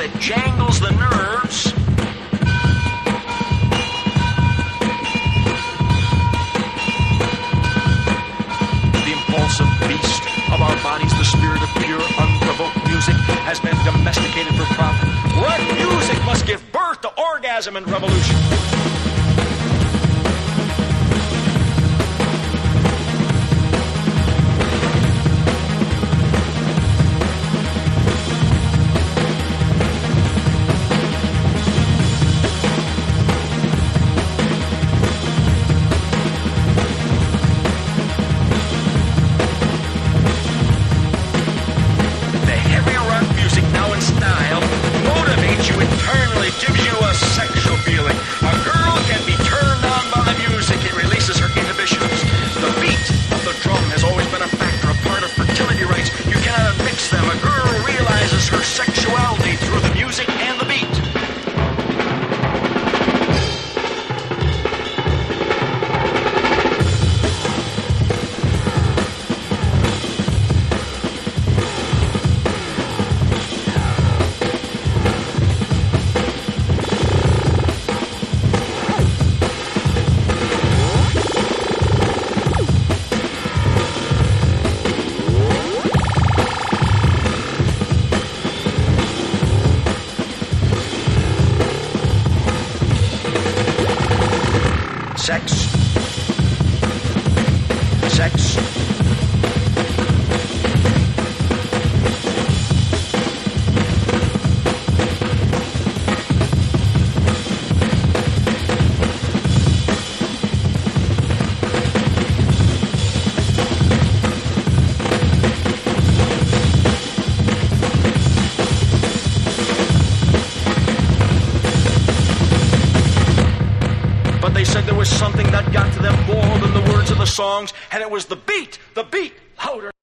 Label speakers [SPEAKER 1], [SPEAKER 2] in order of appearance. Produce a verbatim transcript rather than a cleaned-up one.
[SPEAKER 1] that jangles the nerves. The impulsive beast of our bodies, the spirit of pure, unprovoked music, has been domesticated for profit. What music must give birth to orgasm and revolution? Gives you a sexual feeling. A girl can be turned on by the music. It releases her inhibitions. The beat of the drum has always been a factor, a part of fertility rites. You cannot mix them. A girl realizes her sexuality through the music and the beat. Sex. Sex. But they said there was something that got to them more than the words of the songs, and it was the beat, the beat, louder.